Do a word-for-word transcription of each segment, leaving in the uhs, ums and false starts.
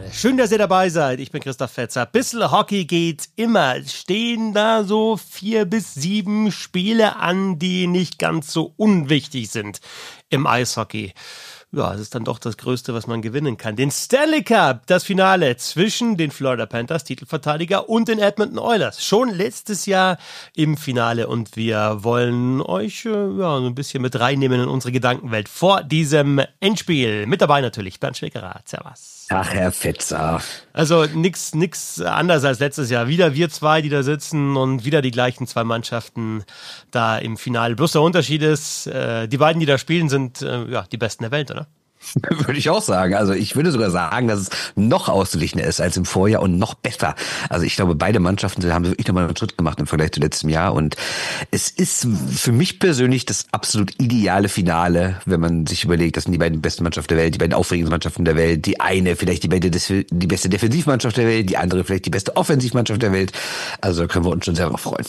Schön, dass ihr dabei seid. Ich bin Christoph Fetzer. Bissl Hockey geht immer. Stehen da so vier bis sieben Spiele an, die nicht ganz so unwichtig sind im Eishockey. Ja, es ist dann doch das Größte, was man gewinnen kann. Den Stanley Cup, das Finale zwischen den Florida Panthers, Titelverteidiger, und den Edmonton Oilers. Schon letztes Jahr im Finale und wir wollen euch äh, ja, so ein bisschen mit reinnehmen in unsere Gedankenwelt vor diesem Endspiel. Mit dabei natürlich Bernd Schwickerath. Servus. Ach, Herr Fetzer. Also nix, nix anders als letztes Jahr. Wieder wir zwei, die da sitzen und wieder die gleichen zwei Mannschaften da im Finale. Bloß der Unterschied ist, äh, die beiden, die da spielen, sind äh, ja die Besten der Welt, oder? Würde ich auch sagen. Also ich würde sogar sagen, dass es noch ausgeglichener ist als im Vorjahr und noch besser. Also ich glaube, beide Mannschaften haben wirklich nochmal einen Schritt gemacht im Vergleich zu letztem Jahr. Und es ist für mich persönlich das absolut ideale Finale, wenn man sich überlegt, das sind die beiden besten Mannschaften der Welt, die beiden aufregendsten Mannschaften der Welt. Die eine vielleicht die, beide, die beste Defensivmannschaft der Welt, die andere vielleicht die beste Offensivmannschaft der Welt. Also da können wir uns schon sehr darauf freuen.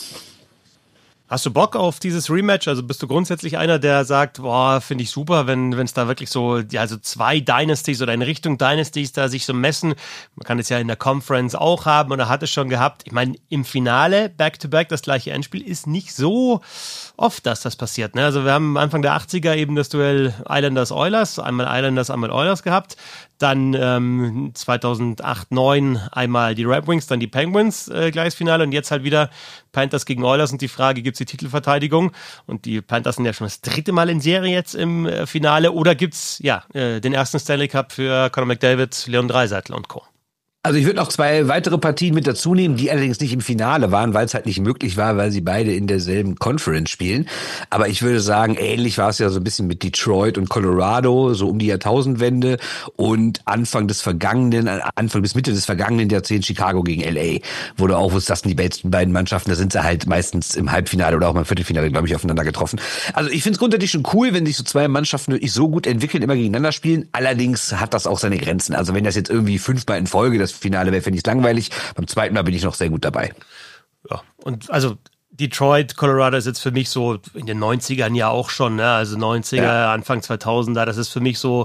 Hast du Bock auf dieses Rematch? Also bist du grundsätzlich einer, der sagt, boah, finde ich super, wenn wenn es da wirklich so, ja, so zwei Dynasties oder in Richtung Dynasties da sich so messen. Man kann es ja in der Conference auch haben oder hat es schon gehabt. Ich meine, im Finale, Back-to-Back, das gleiche Endspiel, ist nicht so oft, dass das passiert. Ne? Also wir haben Anfang der achtziger eben das Duell Islanders-Oilers, einmal Islanders, einmal Oilers gehabt. Dann ähm, zweitausendacht neun einmal die Red Wings, dann die Penguins, äh, gleiches Finale und jetzt halt wieder Panthers gegen Oilers und die Frage, gibt's die Titelverteidigung? Und die Panthers sind ja schon das dritte Mal in Serie jetzt im äh, Finale oder gibt's ja äh, den ersten Stanley Cup für Conor McDavid, Leon Draisaitl und Co.? Also ich würde noch zwei weitere Partien mit dazu nehmen, die allerdings nicht im Finale waren, weil es halt nicht möglich war, weil sie beide in derselben Conference spielen. Aber ich würde sagen, ähnlich war es ja so ein bisschen mit Detroit und Colorado, so um die Jahrtausendwende und Anfang des vergangenen, Anfang bis Mitte des vergangenen Jahrzehnts Chicago gegen L A, wo du auch wusstest, das sind die besten beiden Mannschaften, da sind sie halt meistens im Halbfinale oder auch mal im Viertelfinale, glaube ich, aufeinander getroffen. Also ich finde es grundsätzlich schon cool, wenn sich so zwei Mannschaften wirklich so gut entwickeln, immer gegeneinander spielen. Allerdings hat das auch seine Grenzen. Also wenn das jetzt irgendwie fünfmal in Folge das Finale wäre, finde ich es langweilig. Beim zweiten Mal bin ich noch sehr gut dabei. Ja, und also Detroit, Colorado ist jetzt für mich so in den neunzigern ja auch schon, ne? Also neunziger, ja. Anfang zweitausender, das ist für mich so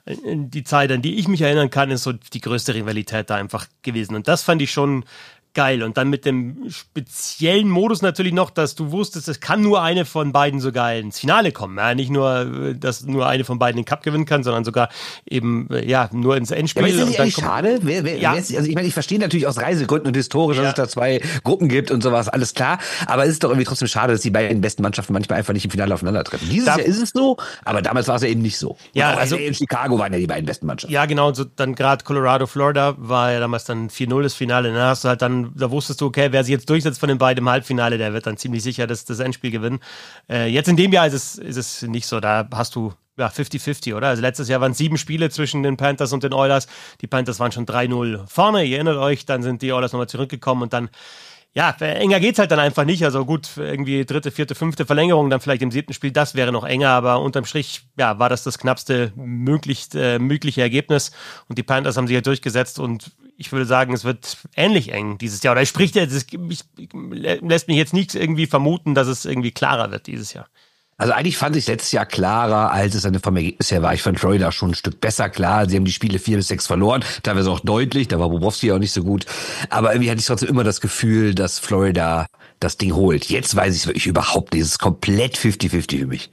die Zeit, an die ich mich erinnern kann, ist so die größte Rivalität da einfach gewesen. Und das fand ich schon geil. Und dann mit dem speziellen Modus natürlich noch, dass du wusstest, es kann nur eine von beiden sogar ins Finale kommen. Ja, nicht nur, dass nur eine von beiden den Cup gewinnen kann, sondern sogar eben, ja, nur ins Endspiel. Ja, aber ist das nicht und dann eigentlich schade? Wer, wer, ja. wer ist, also ich meine, ich verstehe natürlich aus Reisegründen und historisch, dass ja. es da zwei Gruppen gibt und sowas, alles klar. Aber es ist doch irgendwie trotzdem schade, dass die beiden besten Mannschaften manchmal einfach nicht im Finale aufeinandertreffen. Dieses da, Jahr ist es so, aber damals war es ja eben nicht so. Ja, also in Chicago waren ja die beiden besten Mannschaften. Ja, genau. Und so dann gerade Colorado, Florida war ja damals dann vier null das Finale. Dann hast du halt dann, da wusstest du, okay, wer sich jetzt durchsetzt von den beiden im Halbfinale, der wird dann ziemlich sicher das, das Endspiel gewinnen. Äh, jetzt in dem Jahr ist es, ist es nicht so. Da hast du ja fünfzig fünfzig, oder? Also letztes Jahr waren es sieben Spiele zwischen den Panthers und den Oilers. Die Panthers waren schon drei null vorne, ihr erinnert euch. Dann sind die Oilers nochmal zurückgekommen und dann, ja, enger geht's halt dann einfach nicht. Also gut, irgendwie dritte, vierte, fünfte Verlängerung, dann vielleicht im siebten Spiel, das wäre noch enger, aber unterm Strich, ja, war das das knappste möglich, äh, mögliche Ergebnis und die Panthers haben sich ja durchgesetzt und ich würde sagen, es wird ähnlich eng dieses Jahr. Oder es spricht jetzt, es lässt mich jetzt nicht irgendwie vermuten, dass es irgendwie klarer wird dieses Jahr. Also eigentlich fand ich letztes Jahr klarer, als es dann vom Ergebnis her war. Ich fand Florida schon ein Stück besser, klar. Sie haben die Spiele vier bis sechs verloren, teilweise auch deutlich. Da war Bobrovsky auch nicht so gut. Aber irgendwie hatte ich trotzdem immer das Gefühl, dass Florida das Ding holt. Jetzt weiß ich es wirklich überhaupt nicht. Es ist komplett fünfzig fünfzig für mich.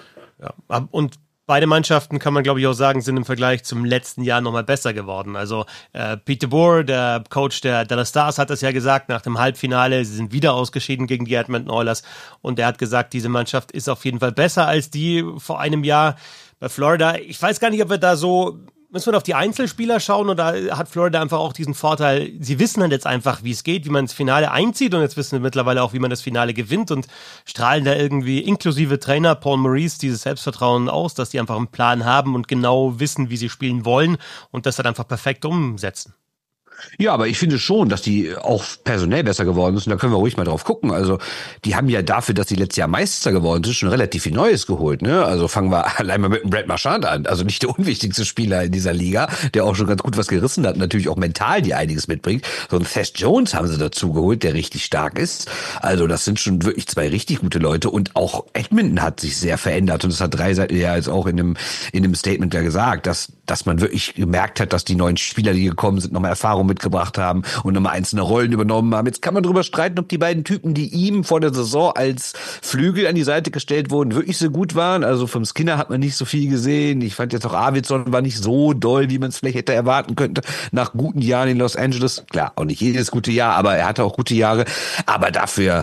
Ja, und beide Mannschaften, kann man glaube ich auch sagen, sind im Vergleich zum letzten Jahr nochmal besser geworden. Also äh, Pete DeBoer, der Coach der Dallas Stars, hat das ja gesagt nach dem Halbfinale. Sie sind wieder ausgeschieden gegen die Edmonton Oilers. Und er hat gesagt, diese Mannschaft ist auf jeden Fall besser als die vor einem Jahr bei Florida. Ich weiß gar nicht, ob wir da so... Müssen wir auf die Einzelspieler schauen oder hat Florida einfach auch diesen Vorteil, sie wissen dann jetzt einfach, wie es geht, wie man das Finale einzieht und jetzt wissen wir mittlerweile auch, wie man das Finale gewinnt und strahlen da irgendwie inklusive Trainer Paul Maurice dieses Selbstvertrauen aus, dass die einfach einen Plan haben und genau wissen, wie sie spielen wollen und das dann einfach perfekt umsetzen. Ja, aber ich finde schon, dass die auch personell besser geworden sind. Da können wir ruhig mal drauf gucken. Also die haben ja dafür, dass sie letztes Jahr Meister geworden sind, schon relativ viel Neues geholt. Ne? Also fangen wir allein mal mit dem Brad Marchand an. Also nicht der unwichtigste Spieler in dieser Liga, der auch schon ganz gut was gerissen hat. Natürlich auch mental die einiges mitbringt. So ein Seth Jones haben sie dazu geholt, der richtig stark ist. Also das sind schon wirklich zwei richtig gute Leute. Und auch Edmonton hat sich sehr verändert. Und das hat Dreiseite ja jetzt auch in dem, in dem Statement ja gesagt, dass, dass man wirklich gemerkt hat, dass die neuen Spieler, die gekommen sind, nochmal Erfahrung mitgebracht haben und nochmal einzelne Rollen übernommen haben. Jetzt kann man drüber streiten, ob die beiden Typen, die ihm vor der Saison als Flügel an die Seite gestellt wurden, wirklich so gut waren. Also vom Skinner hat man nicht so viel gesehen. Ich fand jetzt auch Arvidsson war nicht so doll, wie man es vielleicht hätte erwarten können. Nach guten Jahren in Los Angeles. Klar, auch nicht jedes gute Jahr, aber er hatte auch gute Jahre. Aber dafür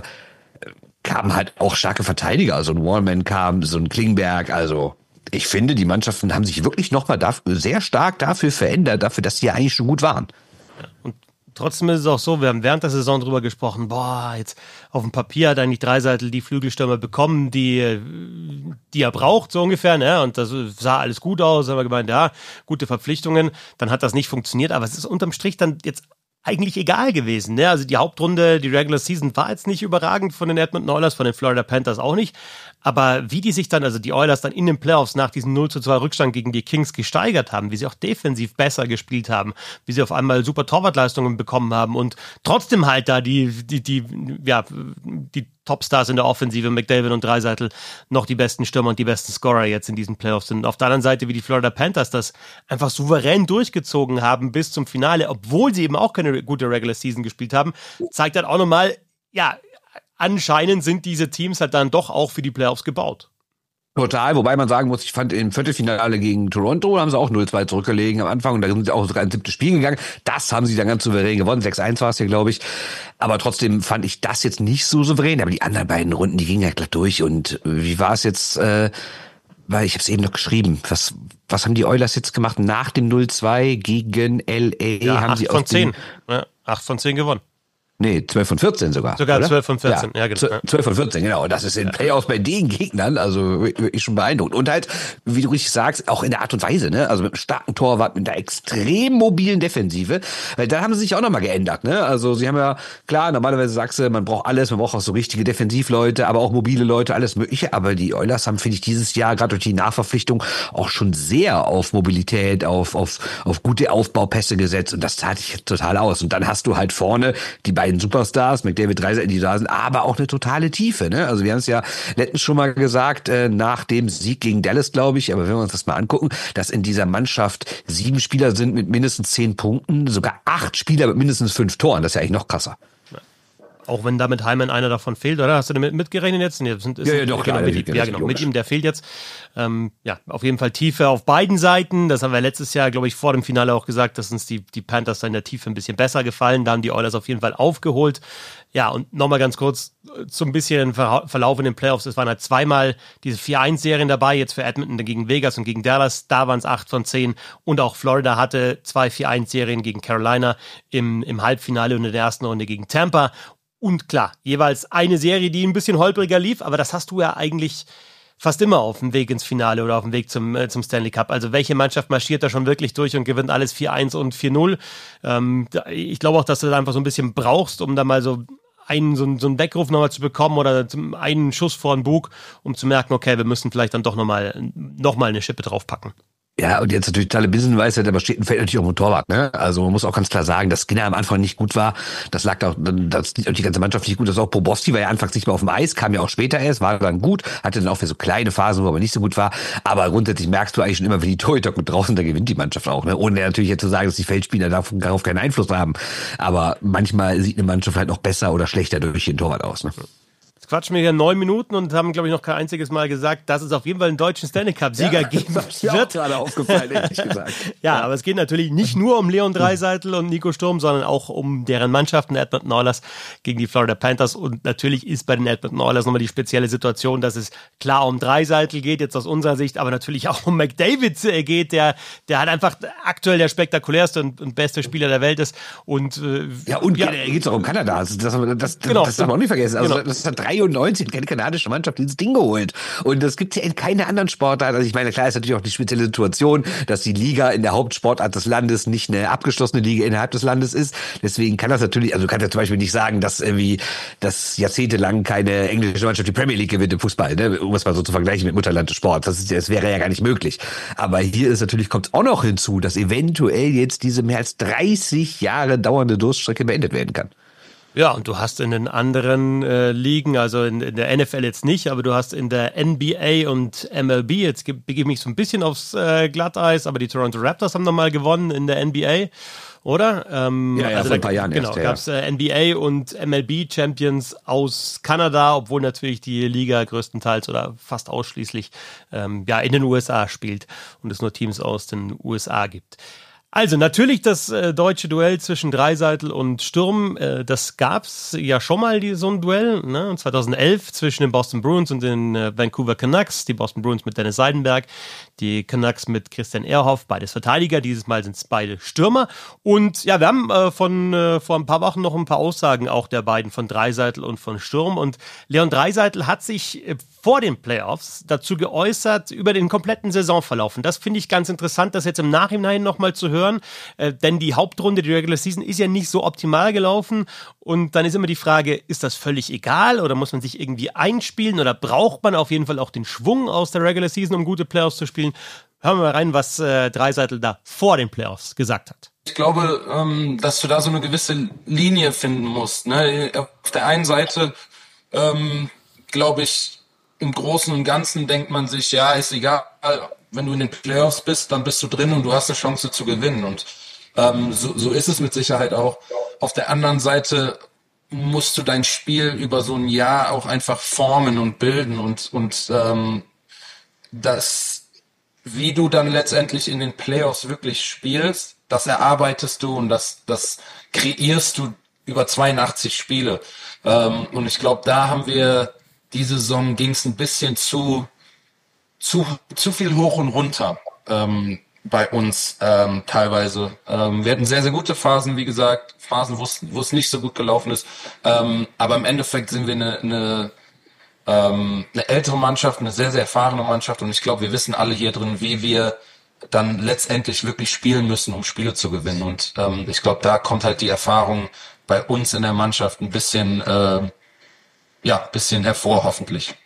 kamen halt auch starke Verteidiger. Also ein Wallman kam, so ein Klingberg, also ich finde, die Mannschaften haben sich wirklich nochmal dafür, sehr stark dafür verändert, dafür, dass sie ja eigentlich schon gut waren. Und trotzdem ist es auch so, wir haben während der Saison drüber gesprochen, boah, jetzt auf dem Papier hat eigentlich Dreiseitl die Flügelstürmer bekommen, die, die er braucht, so ungefähr, ne? Und das sah alles gut aus, haben wir gemeint, ja, gute Verpflichtungen, dann hat das nicht funktioniert, aber es ist unterm Strich dann jetzt eigentlich egal gewesen, ne? Also die Hauptrunde, die Regular Season war jetzt nicht überragend von den Edmonton Oilers, von den Florida Panthers auch nicht. Aber wie die sich dann, also die Oilers dann in den Playoffs nach diesem null zu zwei Rückstand gegen die Kings gesteigert haben, wie sie auch defensiv besser gespielt haben, wie sie auf einmal super Torwartleistungen bekommen haben und trotzdem halt da die, die, die, ja, die Topstars in der Offensive, McDavid und Dreiseitl, noch die besten Stürmer und die besten Scorer jetzt in diesen Playoffs sind. Auf der anderen Seite, wie die Florida Panthers das einfach souverän durchgezogen haben bis zum Finale, obwohl sie eben auch keine gute Regular Season gespielt haben, zeigt halt auch nochmal, ja, anscheinend sind diese Teams halt dann doch auch für die Playoffs gebaut. Total, wobei man sagen muss, ich fand im Viertelfinale gegen Toronto haben sie auch null zwei zurückgelegen am Anfang und da sind sie auch sogar ins siebte Spiel gegangen. Das haben sie dann ganz souverän gewonnen, sechs eins war es hier, glaube ich. Aber trotzdem fand ich das jetzt nicht so souverän, aber die anderen beiden Runden, die gingen ja glatt durch. Und wie war es jetzt, äh, weil ich habe es eben noch geschrieben, was was haben die Oilers jetzt gemacht nach dem null zwei gegen L A? Ja, haben acht sie von zehn. Ja, acht von zehn gewonnen. Nee, zwölf von vierzehn sogar. Sogar oder? zwölf von vierzehn, ja, ja genau. zwölf von vierzehn, genau. Und das ist in Playoffs bei den Gegnern, also wirklich schon beeindruckend. Und halt, wie du richtig sagst, auch in der Art und Weise, ne? Also mit einem starken Torwart, mit einer extrem mobilen Defensive. Weil da haben sie sich auch nochmal geändert, ne? Also sie haben ja, klar, normalerweise sagst du, man braucht alles, man braucht auch so richtige Defensivleute, aber auch mobile Leute, alles Mögliche. Aber die Oilers haben, finde ich, dieses Jahr, gerade durch die Nachverpflichtung, auch schon sehr auf Mobilität, auf, auf, auf gute Aufbaupässe gesetzt. Und das zahlt sich total aus. Und dann hast du halt vorne die beiden Superstars, McDavid, Dreiseitl, die da sind, aber auch eine totale Tiefe, ne? Also wir haben es ja letztens schon mal gesagt, äh, nach dem Sieg gegen Dallas, glaube ich, aber wenn wir uns das mal angucken, dass in dieser Mannschaft sieben Spieler sind mit mindestens zehn Punkten, sogar acht Spieler mit mindestens fünf Toren, das ist ja eigentlich noch krasser. Auch wenn damit Hyman einer davon fehlt, oder? Hast du damit mitgerechnet jetzt? Nee, sind, ist, ja, ja, doch, genau, klar. mit, ja, genau, mit ihm, der fehlt jetzt. Ähm, ja, auf jeden Fall Tiefe auf beiden Seiten. Das haben wir letztes Jahr, glaube ich, vor dem Finale auch gesagt, dass uns die, die Panthers in der Tiefe ein bisschen besser gefallen. Da haben die Oilers auf jeden Fall aufgeholt. Ja, und nochmal ganz kurz zum bisschen Verlauf in den Playoffs. Es waren halt zweimal diese vier eins Serien dabei, jetzt für Edmonton gegen Vegas und gegen Dallas. Da waren es acht von zehn. Und auch Florida hatte zwei vier eins Serien gegen Carolina im, im Halbfinale und in der ersten Runde gegen Tampa. Und klar, jeweils eine Serie, die ein bisschen holpriger lief, aber das hast du ja eigentlich fast immer auf dem Weg ins Finale oder auf dem Weg zum, äh, zum Stanley Cup. Also welche Mannschaft marschiert da schon wirklich durch und gewinnt alles vier eins und vier null? Ähm, ich glaube auch, dass du da einfach so ein bisschen brauchst, um da mal so einen, so, so einen Weckruf nochmal zu bekommen oder einen Schuss vor den Bug, um zu merken, okay, wir müssen vielleicht dann doch nochmal noch mal eine Schippe draufpacken. Ja, und jetzt natürlich totale Binsenweisheit, aber steht ein Feld natürlich auch im Torwart, ne? Also man muss auch ganz klar sagen, dass Skinner am Anfang nicht gut war. Das lag auch, das die ganze Mannschaft nicht gut. Das ist auch Bobrovsky war ja anfangs nicht mehr auf dem Eis, kam ja auch später erst, war dann gut, hatte dann auch für so kleine Phasen, wo er nicht so gut war. Aber grundsätzlich merkst du eigentlich schon immer, wenn die Torhüter gut draußen, da gewinnt die Mannschaft auch, ne? Ohne natürlich jetzt zu sagen, dass die Feldspieler darauf keinen Einfluss haben. Aber manchmal sieht eine Mannschaft halt noch besser oder schlechter durch den Torwart aus, ne? Jetzt quatschen wir hier neun Minuten und haben, glaube ich, noch kein einziges Mal gesagt, dass es auf jeden Fall einen deutschen Stanley Cup-Sieger ja, geben das ist mir wird. Auch gerade aufgefallen, ehrlich gesagt. Ja, ja, aber es geht natürlich nicht nur um Leon Dreiseitl und Nico Sturm, sondern auch um deren Mannschaften, Edmonton Oilers gegen die Florida Panthers. Und natürlich ist bei den Edmonton Oilers nochmal die spezielle Situation, dass es klar um Dreiseitl geht, jetzt aus unserer Sicht, aber natürlich auch um McDavid geht, der, der halt einfach aktuell der spektakulärste und, und beste Spieler der Welt ist. Und, äh, ja, und ja, geht es auch um Kanada. Das, das, das, genau, das darf man auch nicht vergessen. Also, genau. das hat drei vierundneunzig hat keine kanadische Mannschaft dieses Ding geholt. Und das gibt es ja in keiner anderen Sportart. Also ich meine, klar ist natürlich auch die spezielle Situation, dass die Liga in der Hauptsportart des Landes nicht eine abgeschlossene Liga innerhalb des Landes ist. Deswegen kann das natürlich, also du kannst ja zum Beispiel nicht sagen, dass irgendwie das jahrzehntelang keine englische Mannschaft die Premier League gewinnt im Fußball, ne? Um es mal so zu vergleichen mit Mutterland des Sports. Das, ist, das wäre ja gar nicht möglich. Aber hier ist natürlich, kommt auch noch hinzu, dass eventuell jetzt diese mehr als dreißig Jahre dauernde Durststrecke beendet werden kann. Ja, und du hast in den anderen äh, Ligen, also in, in der N F L jetzt nicht, aber du hast in der N B A und M L B, jetzt begebe ich mich so ein bisschen aufs äh, Glatteis, aber die Toronto Raptors haben nochmal gewonnen in der N B A, oder? Ähm, ja, ja, also vor ein da, paar Jahren genau, erst. Ja, gab es äh, N B A und M L B Champions aus Kanada, obwohl natürlich die Liga größtenteils oder fast ausschließlich ähm, ja in den U S A spielt und es nur Teams aus den U S A gibt. Also natürlich das äh, deutsche Duell zwischen Dreiseitel und Sturm, äh, das gab's ja schon mal, die, so ein Duell, ne? zweitausendelf zwischen den Boston Bruins und den äh, Vancouver Canucks, die Boston Bruins mit Dennis Seidenberg, die Canucks mit Christian Ehrhoff, beides Verteidiger, dieses Mal sind es beide Stürmer und ja, wir haben äh, von äh, vor ein paar Wochen noch ein paar Aussagen auch der beiden, von Dreiseitel und von Sturm, und Leon Dreiseitel hat sich äh, vor den Playoffs dazu geäußert über den kompletten Saisonverlauf, und das finde ich ganz interessant, das jetzt im Nachhinein nochmal zu hören. Äh, denn die Hauptrunde, die Regular Season, ist ja nicht so optimal gelaufen, und dann ist immer die Frage, ist das völlig egal oder muss man sich irgendwie einspielen oder braucht man auf jeden Fall auch den Schwung aus der Regular Season, um gute Playoffs zu spielen? Hören wir mal rein, was äh, Dreiseitel da vor den Playoffs gesagt hat. Ich glaube, ähm, dass du da so eine gewisse Linie finden musst. Ne? Auf der einen Seite, ähm, glaube ich, im Großen und Ganzen denkt man sich, ja, ist egal, wenn du in den Playoffs bist, dann bist du drin und du hast eine Chance zu gewinnen. Und ähm, so, so ist es mit Sicherheit auch. Auf der anderen Seite musst du dein Spiel über so ein Jahr auch einfach formen und bilden. Und, und ähm, das, wie du dann letztendlich in den Playoffs wirklich spielst, das erarbeitest du und das, das kreierst du über zweiundachtzig Spiele. Ähm, und ich glaube, da haben wir, diese Saison ging es ein bisschen zu zu zu viel hoch und runter ähm, bei uns ähm, teilweise. Ähm, wir hatten sehr, sehr gute Phasen, wie gesagt, Phasen, wo es wo es nicht so gut gelaufen ist. Ähm, aber im Endeffekt sind wir eine, eine, ähm, eine ältere Mannschaft, eine sehr, sehr erfahrene Mannschaft, und ich glaube, wir wissen alle hier drin, wie wir dann letztendlich wirklich spielen müssen, um Spiele zu gewinnen. Und ähm, ich glaube, da kommt halt die Erfahrung bei uns in der Mannschaft ein bisschen äh, ja, bisschen hervor, hoffentlich.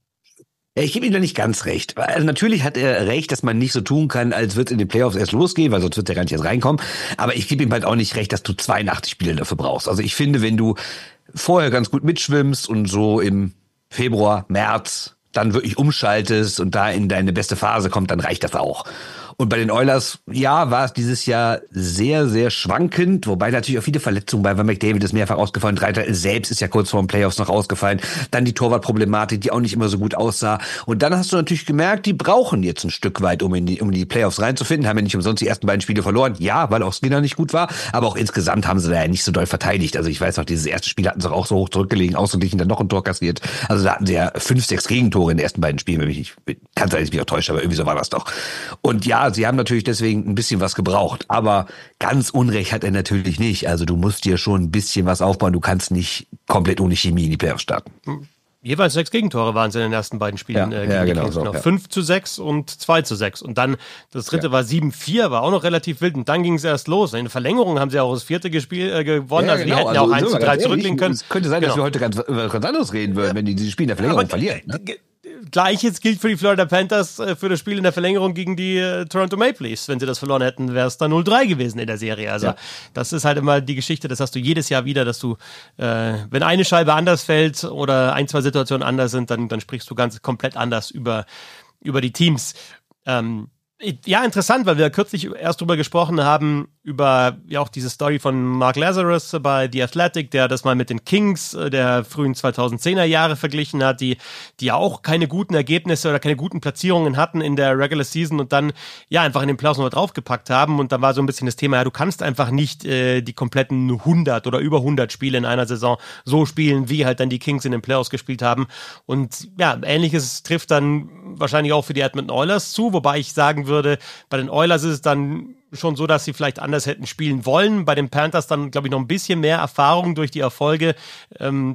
Ich gebe ihm da nicht ganz recht. Also natürlich hat er recht, dass man nicht so tun kann, als wird es in den Playoffs erst losgehen, weil sonst wird er gar nicht erst reinkommen. Aber ich gebe ihm halt auch nicht recht, dass du zweiundachtzig Spiele dafür brauchst. Also ich finde, wenn du vorher ganz gut mitschwimmst und so im Februar, März dann wirklich umschaltest und da in deine beste Phase kommt, dann reicht das auch. Und bei den Oilers, ja, war es dieses Jahr sehr, sehr schwankend, wobei natürlich auch viele Verletzungen bei, weil McDavid ist mehrfach ausgefallen, Dreisaitl selbst ist ja kurz vor den Playoffs noch ausgefallen, dann die Torwartproblematik, die auch nicht immer so gut aussah. Und dann hast du natürlich gemerkt, die brauchen jetzt ein Stück weit, um in die, um die Playoffs reinzufinden, haben ja nicht umsonst die ersten beiden Spiele verloren, ja, weil auch Skinner nicht gut war, aber auch insgesamt haben sie da ja nicht so doll verteidigt. Also ich weiß noch, dieses erste Spiel hatten sie auch so hoch zurückgelegen, ausgeglichen, dann noch ein Tor kassiert. Also da hatten sie ja fünf, sechs Gegentore in den ersten beiden Spielen, wenn ich nicht, kann sein, dass ich mich auch täusche, aber irgendwie so war das doch. Und ja, sie haben natürlich deswegen ein bisschen was gebraucht, aber ganz Unrecht hat er natürlich nicht. Also du musst dir schon ein bisschen was aufbauen, du kannst nicht komplett ohne Chemie in die Playoffs starten. Jeweils sechs Gegentore waren es in den ersten beiden Spielen. Ja, äh, gegen ja, die genau, Kings. so, Genau. ja. fünf zu sechs und zwei zu sechs. Und dann, das dritte Ja. war sieben vier, war auch noch relativ wild. Und dann ging es erst los. In der Verlängerung haben sie auch das vierte Gespiel äh, gewonnen. Ja, also genau. die hätten ja auch Also eins so, zu ganz drei ehrlich, zurücklegen können. Es könnte sein, Genau. dass wir heute ganz, über ganz anderes reden würden, wenn die dieses Spiel in der Verlängerung Aber, verlieren. Ne? g- Gleiches gilt für die Florida Panthers äh, für das Spiel in der Verlängerung gegen die äh, Toronto Maple Leafs. Wenn sie das verloren hätten, wäre es dann null drei gewesen in der Serie. Also Ja. das ist halt immer die Geschichte, das hast du jedes Jahr wieder, dass du, äh, wenn eine Scheibe anders fällt oder ein, zwei Situationen anders sind, dann, dann sprichst du ganz komplett anders über, über die Teams. Ähm, ja, interessant, weil wir kürzlich erst drüber gesprochen haben, über ja auch diese Story von Mark Lazarus bei The Athletic, der das mal mit den Kings der frühen zweitausendzehner Jahre verglichen hat, die die ja auch keine guten Ergebnisse oder keine guten Platzierungen hatten in der Regular Season und dann ja einfach in den Playoffs noch draufgepackt haben. Und da war so ein bisschen das Thema, ja, du kannst einfach nicht äh, die kompletten hundert oder über hundert Spiele in einer Saison so spielen, wie halt dann die Kings in den Playoffs gespielt haben. Und ja, Ähnliches trifft dann wahrscheinlich auch für die Edmonton Oilers zu, wobei ich sagen würde, bei den Oilers ist es dann schon so, dass sie vielleicht anders hätten spielen wollen. Bei den Panthers dann, glaube ich, noch ein bisschen mehr Erfahrung durch die Erfolge. Ähm,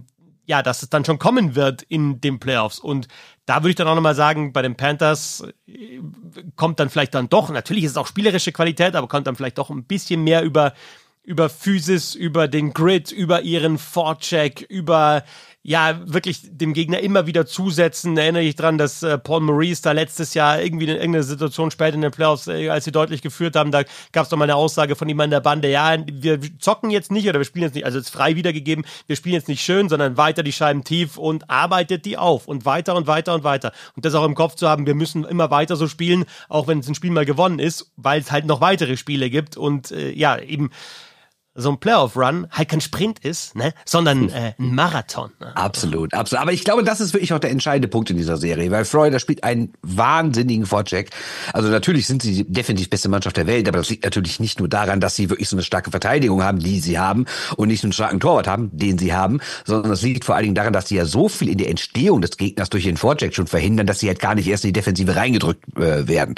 ja, dass es dann schon kommen wird in den Playoffs. Und da würde ich dann auch nochmal sagen, bei den Panthers äh, kommt dann vielleicht dann doch, natürlich ist es auch spielerische Qualität, aber kommt dann vielleicht doch ein bisschen mehr über, über Physis, über den Grid, über ihren Forecheck, über ja, wirklich dem Gegner immer wieder zusetzen. Erinnere ich dran, dass äh, Paul Maurice da letztes Jahr irgendwie in irgendeiner Situation später in den Playoffs, äh, als sie deutlich geführt haben, da gab es doch mal eine Aussage von ihm an der Bande, ja, wir zocken jetzt nicht oder wir spielen jetzt nicht, also jetzt frei wiedergegeben, wir spielen jetzt nicht schön, sondern weiter die Scheiben tief und arbeitet die auf und weiter und weiter und weiter. Und das auch im Kopf zu haben, wir müssen immer weiter so spielen, auch wenn es ein Spiel mal gewonnen ist, weil es halt noch weitere Spiele gibt und äh, ja, eben so ein Playoff-Run halt kein Sprint ist, ne, sondern äh, ein Marathon. Ne? Absolut, absolut. Aber ich glaube, das ist wirklich auch der entscheidende Punkt in dieser Serie, weil Florida spielt einen wahnsinnigen Vorcheck. Also natürlich sind sie die definitiv beste Mannschaft der Welt, aber das liegt natürlich nicht nur daran, dass sie wirklich so eine starke Verteidigung haben, die sie haben, und nicht einen starken Torwart haben, den sie haben, sondern es liegt vor allen Dingen daran, dass sie ja so viel in der Entstehung des Gegners durch den Vorcheck schon verhindern, dass sie halt gar nicht erst in die Defensive reingedrückt äh, werden.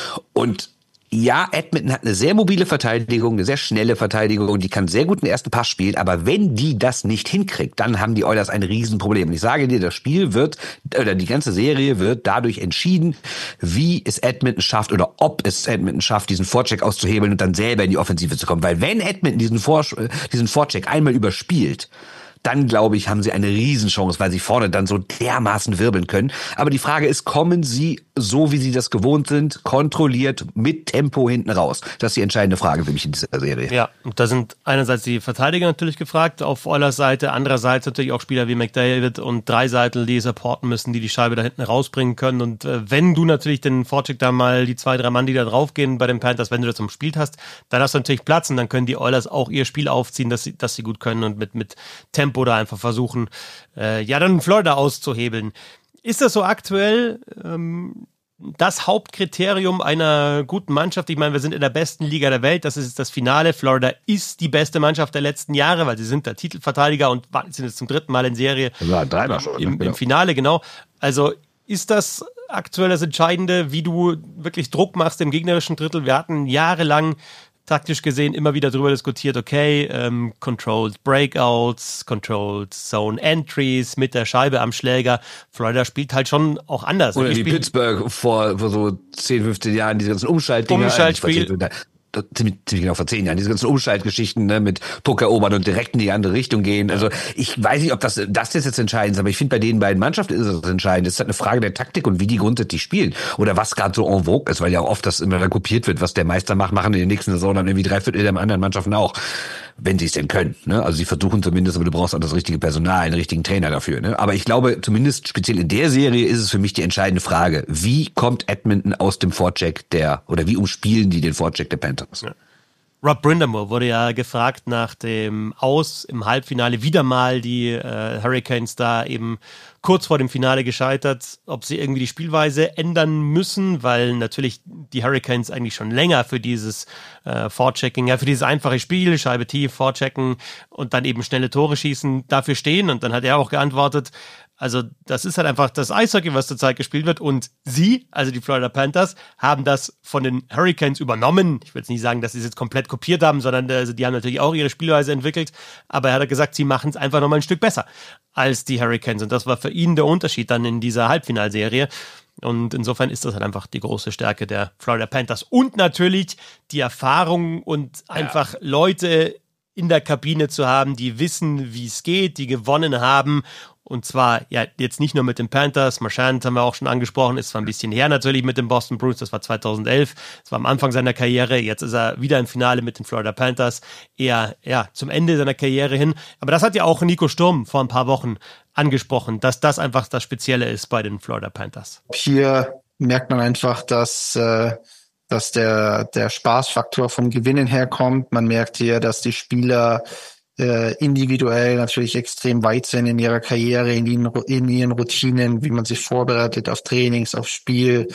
Und ja, Edmonton hat eine sehr mobile Verteidigung, eine sehr schnelle Verteidigung, die kann sehr gut den ersten Pass spielen, aber wenn die das nicht hinkriegt, dann haben die Oilers ein Riesenproblem. Und ich sage dir, das Spiel wird, oder die ganze Serie wird dadurch entschieden, wie es Edmonton schafft oder ob es Edmonton schafft, diesen Vorcheck auszuhebeln und dann selber in die Offensive zu kommen. Weil wenn Edmonton diesen, Vor- diesen Vorcheck einmal überspielt, dann, glaube ich, haben sie eine Riesenchance, weil sie vorne dann so dermaßen wirbeln können. Aber die Frage ist, kommen sie, so wie sie das gewohnt sind, kontrolliert, mit Tempo hinten raus? Das ist die entscheidende Frage für mich in dieser Serie. Ja, und da sind einerseits die Verteidiger natürlich gefragt, auf Oilers Seite, andererseits natürlich auch Spieler wie McDavid und Draisaitl, die supporten müssen, die die Scheibe da hinten rausbringen können. Und äh, wenn du natürlich den Vorcheck da mal, die zwei, drei Mann, die da draufgehen bei den Panthers, wenn du das umspielt hast, dann hast du natürlich Platz und dann können die Oilers auch ihr Spiel aufziehen, dass sie, dass sie gut können und mit, mit Tempo oder einfach versuchen, äh, ja, dann Florida auszuhebeln. Ist das so aktuell ähm, das Hauptkriterium einer guten Mannschaft? Ich meine, wir sind in der besten Liga der Welt, das ist das Finale. Florida ist die beste Mannschaft der letzten Jahre, weil sie sind der Titelverteidiger und sind jetzt zum dritten Mal in Serie. Ja, dreimal schon. Im, Genau. Im Finale, genau. Also ist das aktuell das Entscheidende, wie du wirklich Druck machst im gegnerischen Drittel? Wir hatten jahrelang taktisch gesehen immer wieder darüber diskutiert, okay, ähm, Controlled Breakouts, Controlled Zone Entries mit der Scheibe am Schläger. Florida spielt halt schon auch anders. Oder Die wie spielen- Pittsburgh vor, vor so zehn, fünfzehn Jahren, diese ganzen Umschaltdinger. Umschaltspiel. Ziemlich, ziemlich genau vor zehn Jahren, diese ganzen Umschaltgeschichten, ne, mit Puck erobern und direkt in die andere Richtung gehen. Also ich weiß nicht, ob das das ist jetzt entscheidend ist, aber ich finde, bei den beiden Mannschaften ist es entscheidend. Es ist halt eine Frage der Taktik und wie die grundsätzlich spielen. Oder was gerade so en vogue ist, weil ja auch oft das immer dann kopiert wird, was der Meister macht, machen in der nächsten Saison dann irgendwie drei Viertel der anderen Mannschaften auch. Wenn sie es denn können. Ne? Also sie versuchen zumindest, aber du brauchst auch das richtige Personal, einen richtigen Trainer dafür. Ne? Aber ich glaube, zumindest speziell in der Serie ist es für mich die entscheidende Frage. Wie kommt Edmonton aus dem Vorcheck der, oder wie umspielen die den Vorcheck der Panthers? Ja. Rob Brind'Amour wurde ja gefragt nach dem Aus im Halbfinale, wieder mal die äh, Hurricanes da eben kurz vor dem Finale gescheitert, ob sie irgendwie die Spielweise ändern müssen, weil natürlich die Hurricanes eigentlich schon länger für dieses äh, Vorchecking, ja für dieses einfache Spiel, Scheibe tief, Vorchecken und dann eben schnelle Tore schießen, dafür stehen. Und dann hat er auch geantwortet, also das ist halt einfach das Eishockey, was zurzeit gespielt wird und sie, also die Florida Panthers, haben das von den Hurricanes übernommen. Ich will jetzt nicht sagen, dass sie es jetzt komplett kopiert haben, sondern also die haben natürlich auch ihre Spielweise entwickelt, aber er hat gesagt, sie machen es einfach nochmal ein Stück besser als die Hurricanes und das war für ihn der Unterschied dann in dieser Halbfinalserie. Und insofern ist das halt einfach die große Stärke der Florida Panthers und natürlich die Erfahrung und einfach ja. Leute in der Kabine zu haben, die wissen, wie es geht, die gewonnen haben. Und zwar ja jetzt nicht nur mit den Panthers, Marchand haben wir auch schon angesprochen, ist zwar ein bisschen her natürlich mit den Boston Bruins, das war zweitausendelf, das war am Anfang seiner Karriere, jetzt ist er wieder im Finale mit den Florida Panthers, eher ja zum Ende seiner Karriere hin. Aber das hat ja auch Nico Sturm vor ein paar Wochen angesprochen, dass das einfach das Spezielle ist bei den Florida Panthers. Hier merkt man einfach, dass äh, dass der der Spaßfaktor vom Gewinnen herkommt. Man merkt hier, dass die Spieler äh, individuell natürlich extrem weit sind in ihrer Karriere, in, den, in ihren Routinen, wie man sich vorbereitet auf Trainings, auf Spiel.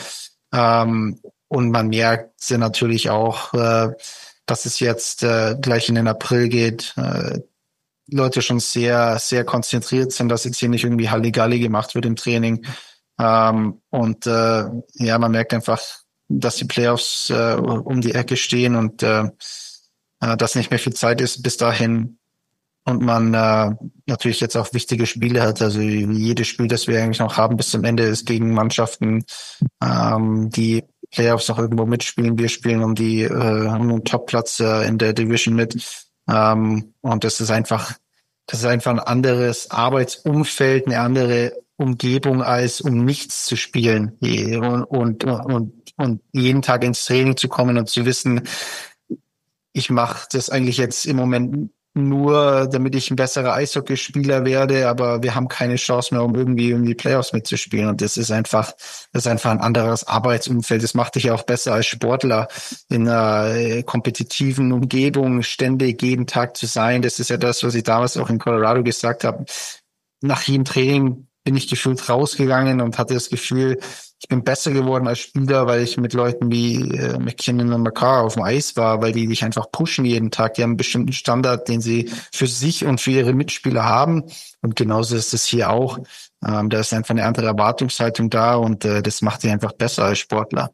Ähm, und man merkt sie natürlich auch, äh, dass es jetzt äh, gleich in den April geht. Äh, Leute schon sehr, sehr konzentriert sind, dass jetzt hier nicht irgendwie Halligalli gemacht wird im Training. Ähm, und äh, ja, man merkt einfach, dass die Playoffs äh, um die Ecke stehen und äh, dass nicht mehr viel Zeit ist bis dahin. und man äh, natürlich jetzt auch wichtige Spiele hat. Also jedes Spiel, das wir eigentlich noch haben bis zum Ende, ist gegen Mannschaften, ähm, die Playoffs auch irgendwo mitspielen. Wir spielen um die äh, um den Top-Platz äh, in der Division mit. Ähm, und das ist einfach, das ist einfach ein anderes Arbeitsumfeld, eine andere Umgebung, als um nichts zu spielen und, und, und, und jeden Tag ins Training zu kommen und zu wissen, ich mache das eigentlich jetzt im Moment nur, damit ich ein besserer Eishockeyspieler werde, aber wir haben keine Chance mehr, um irgendwie um die Playoffs mitzuspielen. Und das ist einfach, das ist einfach ein anderes Arbeitsumfeld. Das macht dich ja auch besser als Sportler in einer kompetitiven Umgebung, ständig jeden Tag zu sein. Das ist ja das, was ich damals auch in Colorado gesagt habe. Nach jedem Training bin ich gefühlt rausgegangen und hatte das Gefühl, ich bin besser geworden als Spieler, weil ich mit Leuten wie äh, McKinnon und Makar auf dem Eis war, weil die dich einfach pushen jeden Tag. Die haben einen bestimmten Standard, den sie für sich und für ihre Mitspieler haben. Und genauso ist es hier auch. Ähm, da ist einfach eine andere Erwartungshaltung da und äh, das macht dich einfach besser als Sportler.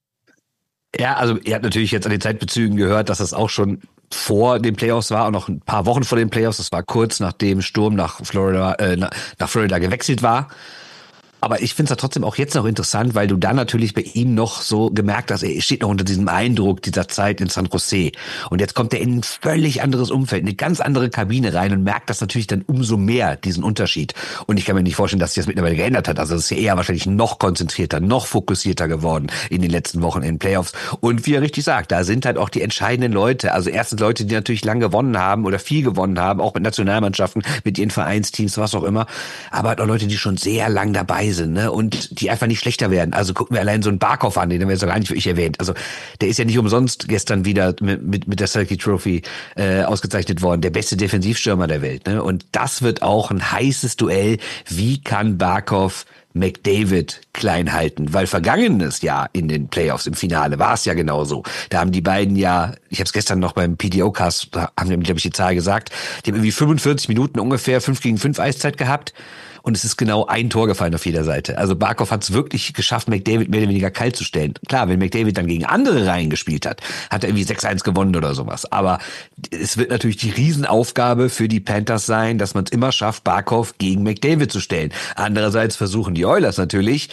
Ja, also ihr habt natürlich jetzt an den Zeitbezügen gehört, dass das auch schon vor den Playoffs war und noch ein paar Wochen vor den Playoffs. Das war kurz nachdem Sturm nach Florida, äh, nach Florida gewechselt war. Aber ich finde es ja trotzdem auch jetzt noch interessant, weil du da natürlich bei ihm noch so gemerkt hast, er steht noch unter diesem Eindruck dieser Zeit in San Jose. Und jetzt kommt er in ein völlig anderes Umfeld, eine ganz andere Kabine rein und merkt das natürlich dann umso mehr, diesen Unterschied. Und ich kann mir nicht vorstellen, dass sich das mittlerweile geändert hat. Also es ist ja eher wahrscheinlich noch konzentrierter, noch fokussierter geworden in den letzten Wochen in den Playoffs. Und wie er richtig sagt, da sind halt auch die entscheidenden Leute. Also erstens Leute, die natürlich lang gewonnen haben oder viel gewonnen haben, auch mit Nationalmannschaften, mit ihren Vereinsteams, was auch immer. Aber halt auch Leute, die schon sehr lang dabei sind. Ne? Und die einfach nicht schlechter werden. Also gucken wir allein so einen Barkov an, den haben wir jetzt noch gar nicht wirklich erwähnt. Also der ist ja nicht umsonst gestern wieder mit, mit, mit der Selke Trophy äh, ausgezeichnet worden. Der beste Defensivstürmer der Welt. Ne? Und das wird auch ein heißes Duell. Wie kann Barkov McDavid klein halten? Weil vergangenes Jahr in den Playoffs im Finale war es ja genauso. Da haben die beiden ja, ich habe es gestern noch beim P D O-Cast, haben wir, glaube ich, die Zahl gesagt, die haben irgendwie fünfundvierzig Minuten ungefähr fünf gegen fünf Eiszeit gehabt. Und es ist genau ein Tor gefallen auf jeder Seite. Also Barkov hat es wirklich geschafft, McDavid mehr oder weniger kalt zu stellen. Klar, wenn McDavid dann gegen andere Reihen gespielt hat, hat er irgendwie sechs eins gewonnen oder sowas. Aber es wird natürlich die Riesenaufgabe für die Panthers sein, dass man es immer schafft, Barkov gegen McDavid zu stellen. Andererseits versuchen die Oilers natürlich,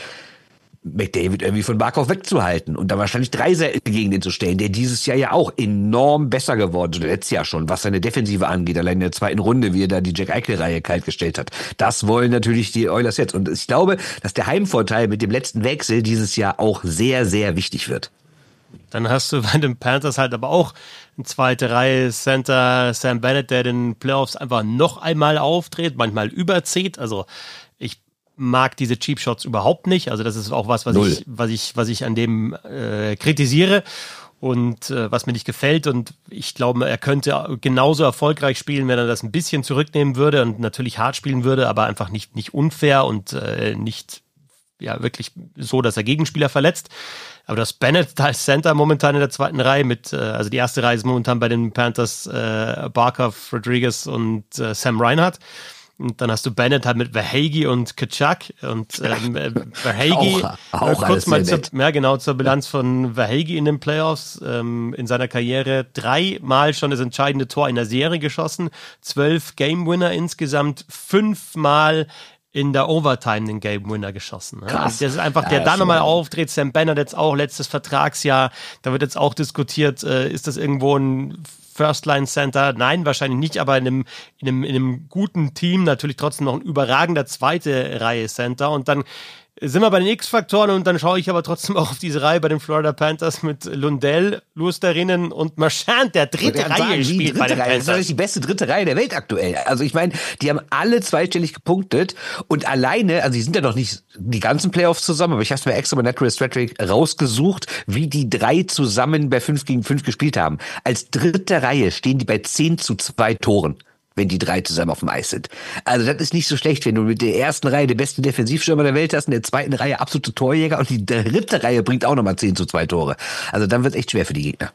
McDavid irgendwie von Barkov wegzuhalten und dann wahrscheinlich drei Seiten gegen den zu stellen, der dieses Jahr ja auch enorm besser geworden ist, letztes Jahr schon, was seine Defensive angeht, allein in der zweiten Runde, wie er da die Jack Eichel-Reihe kalt gestellt hat. Das wollen natürlich die Oilers jetzt. Und ich glaube, dass der Heimvorteil mit dem letzten Wechsel dieses Jahr auch sehr, sehr wichtig wird. Dann hast du bei den Panthers halt aber auch eine zweite Reihe Center Sam Bennett, der in den Playoffs einfach noch einmal auftritt, manchmal überzieht. Also ich mag diese Cheap Shots überhaupt nicht. Also das ist auch was, was Null. ich, was ich, was ich an dem äh, kritisiere und äh, was mir nicht gefällt. Und ich glaube, er könnte genauso erfolgreich spielen, wenn er das ein bisschen zurücknehmen würde und natürlich hart spielen würde, aber einfach nicht nicht unfair und äh, nicht ja wirklich so, dass er Gegenspieler verletzt. Aber das Bennett als Center momentan in der zweiten Reihe mit, äh, also die erste Reihe ist momentan bei den Panthers äh, Barkov, Rodriguez und äh, Sam Reinhart. Und dann hast du Bennett halt mit Verhaeghe und Tkachuk und ähm, Verhaeghe, auch, auch kurz mal zur, nett. ja, genau, zur Bilanz von Verhaeghe in den Playoffs, ähm, in seiner Karriere dreimal schon das entscheidende Tor in der Serie geschossen, zwölf Game Winner insgesamt, fünfmal in der Overtime den Game Winner geschossen. Krass. Das ist einfach, der ja, da nochmal schon. auftritt. Sam Bennett jetzt auch, letztes Vertragsjahr, da wird jetzt auch diskutiert, äh, ist das irgendwo ein First-Line-Center? Nein, wahrscheinlich nicht, aber in einem, in einem, in einem guten Team natürlich trotzdem noch ein überragender zweite Reihe-Center. Und dann sind wir bei den X-Faktoren und dann schaue ich aber trotzdem auch auf diese Reihe bei den Florida Panthers mit Lundell, Luostarinen und Marchand, der dritte Reihe sagen, spielt bei den Reihe. Panthers. Das ist die beste dritte Reihe der Welt aktuell. Also ich meine, die haben alle zweistellig gepunktet und alleine, also die sind ja noch nicht die ganzen Playoffs zusammen, aber ich habe mir extra bei Natural Strategy rausgesucht, wie die drei zusammen bei fünf gegen fünf gespielt haben. Als dritte Reihe stehen die bei zehn zu zwei Toren, wenn die drei zusammen auf dem Eis sind. Also das ist nicht so schlecht, wenn du mit der ersten Reihe der besten Defensivstürmer der Welt hast, in der zweiten Reihe absolute Torjäger und die dritte Reihe bringt auch nochmal zehn zu zwei Tore. Also dann wird es echt schwer für die Gegner.